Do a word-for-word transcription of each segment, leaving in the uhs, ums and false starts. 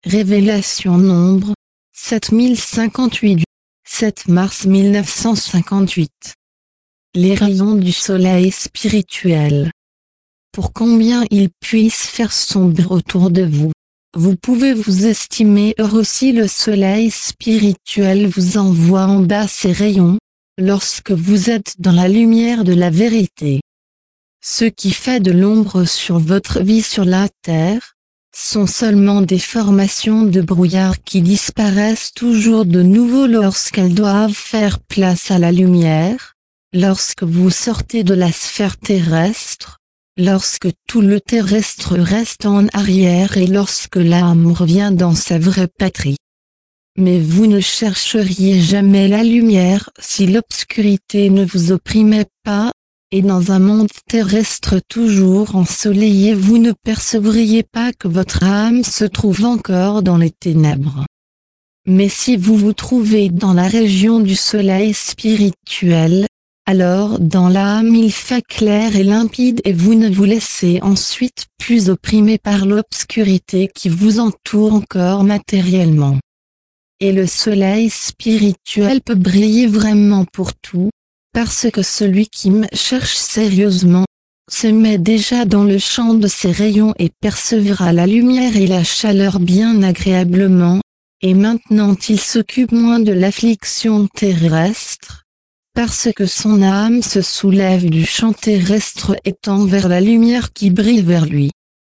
Révélation nombre sept mille cinquante-huit du sept mars mille neuf cent cinquante-huit. Les rayons du soleil spirituel. Pour combien il puisse faire sombre autour de vous, vous pouvez vous estimer heureux si le soleil spirituel vous envoie en bas ses rayons, lorsque vous êtes dans la lumière de la vérité. Ce qui fait de l'ombre sur votre vie sur la terre, sont seulement des formations de brouillard qui disparaissent toujours de nouveau lorsqu'elles doivent faire place à la lumière, lorsque vous sortez de la sphère terrestre, lorsque tout le terrestre reste en arrière et lorsque l'âme revient dans sa vraie patrie. Mais vous ne chercheriez jamais la lumière si l'obscurité ne vous opprimait pas, et dans un monde terrestre toujours ensoleillé vous ne percevriez pas que votre âme se trouve encore dans les ténèbres. Mais si vous vous trouvez dans la région du soleil spirituel, alors dans l'âme il fait clair et limpide et vous ne vous laissez ensuite plus opprimer par l'obscurité qui vous entoure encore matériellement. Et le soleil spirituel peut briller vraiment pour tout, parce que celui qui me cherche sérieusement, se met déjà dans le champ de ses rayons et percevra la lumière et la chaleur bien agréablement, et maintenant il s'occupe moins de l'affliction terrestre, parce que son âme se soulève du champ terrestre et tend vers la lumière qui brille vers lui.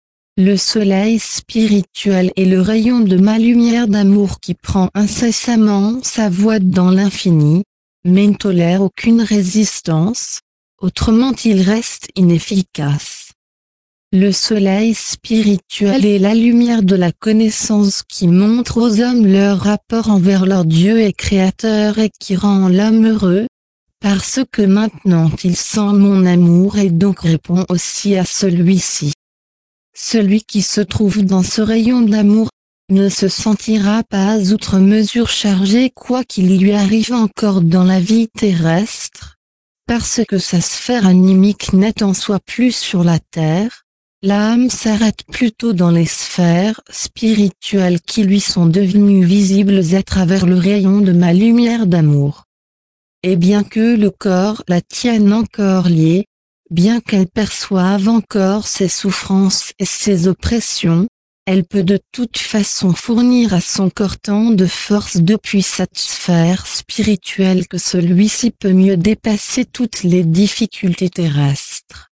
Le soleil spirituel est le rayon de ma lumière d'amour qui prend incessamment sa voie dans l'infini, mais ne tolère aucune résistance, autrement il reste inefficace. Le soleil spirituel est la lumière de la connaissance qui montre aux hommes leur rapport envers leur Dieu et Créateur et qui rend l'homme heureux, parce que maintenant il sent mon amour et donc répond aussi à celui-ci. Celui qui se trouve dans ce rayon d'amour ne se sentira pas outre mesure chargé quoi qu'il lui arrive encore dans la vie terrestre, parce que sa sphère animique n'est en soi plus sur la terre, l'âme s'arrête plutôt dans les sphères spirituelles qui lui sont devenues visibles à travers le rayon de ma lumière d'amour. Et bien que le corps la tienne encore liée, bien qu'elle perçoive encore ses souffrances et ses oppressions, elle peut de toute façon fournir à son corps tant de force depuis cette sphère spirituelle que celui-ci peut mieux dépasser toutes les difficultés terrestres.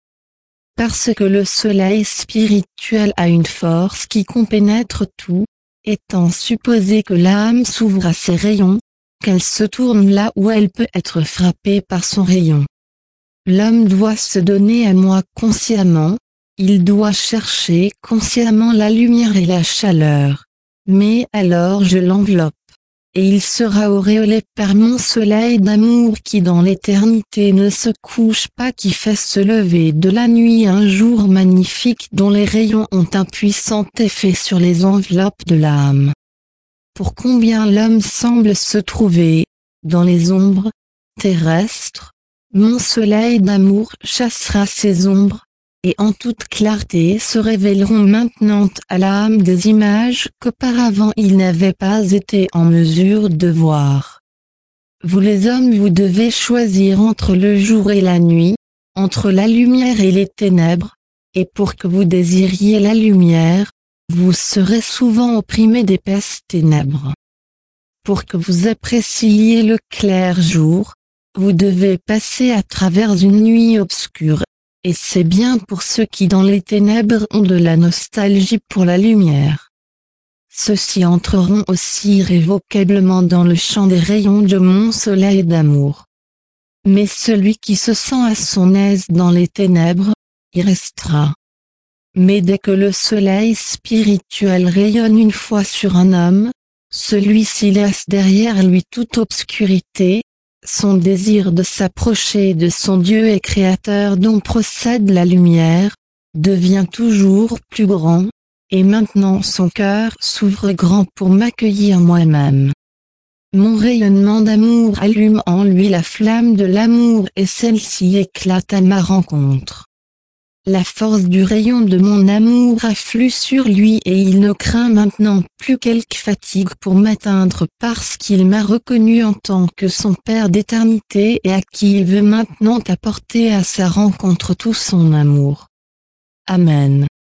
Parce que le soleil spirituel a une force qui compénètre tout, étant supposé que l'âme s'ouvre à ses rayons, qu'elle se tourne là où elle peut être frappée par son rayon. L'homme doit se donner à moi consciemment, il doit chercher consciemment la lumière et la chaleur. Mais alors je l'enveloppe, et il sera auréolé par mon soleil d'amour qui dans l'éternité ne se couche pas, qui fait se lever de la nuit un jour magnifique dont les rayons ont un puissant effet sur les enveloppes de l'âme. Pour combien l'homme semble se trouver, dans les ombres terrestres, mon soleil d'amour chassera ces ombres, et en toute clarté se révéleront maintenant à l'âme des images qu'auparavant il n'avait pas été en mesure de voir. Vous les hommes vous devez choisir entre le jour et la nuit, entre la lumière et les ténèbres, et pour que vous désiriez la lumière, vous serez souvent opprimé d'épaisses ténèbres. Pour que vous appréciiez le clair jour, vous devez passer à travers une nuit obscure. Et c'est bien pour ceux qui dans les ténèbres ont de la nostalgie pour la lumière. Ceux-ci entreront aussi irrévocablement dans le champ des rayons de mon soleil d'amour. Mais celui qui se sent à son aise dans les ténèbres, y restera. Mais dès que le soleil spirituel rayonne une fois sur un homme, celui-ci laisse derrière lui toute obscurité, son désir de s'approcher de son Dieu et Créateur dont procède la lumière, devient toujours plus grand, et maintenant son cœur s'ouvre grand pour m'accueillir moi-même. Mon rayonnement d'amour allume en lui la flamme de l'amour et celle-ci éclate à ma rencontre. La force du rayon de mon amour afflue sur lui et il ne craint maintenant plus quelque fatigue pour m'atteindre parce qu'il m'a reconnu en tant que son Père d'éternité et à qui il veut maintenant apporter à sa rencontre tout son amour. Amen.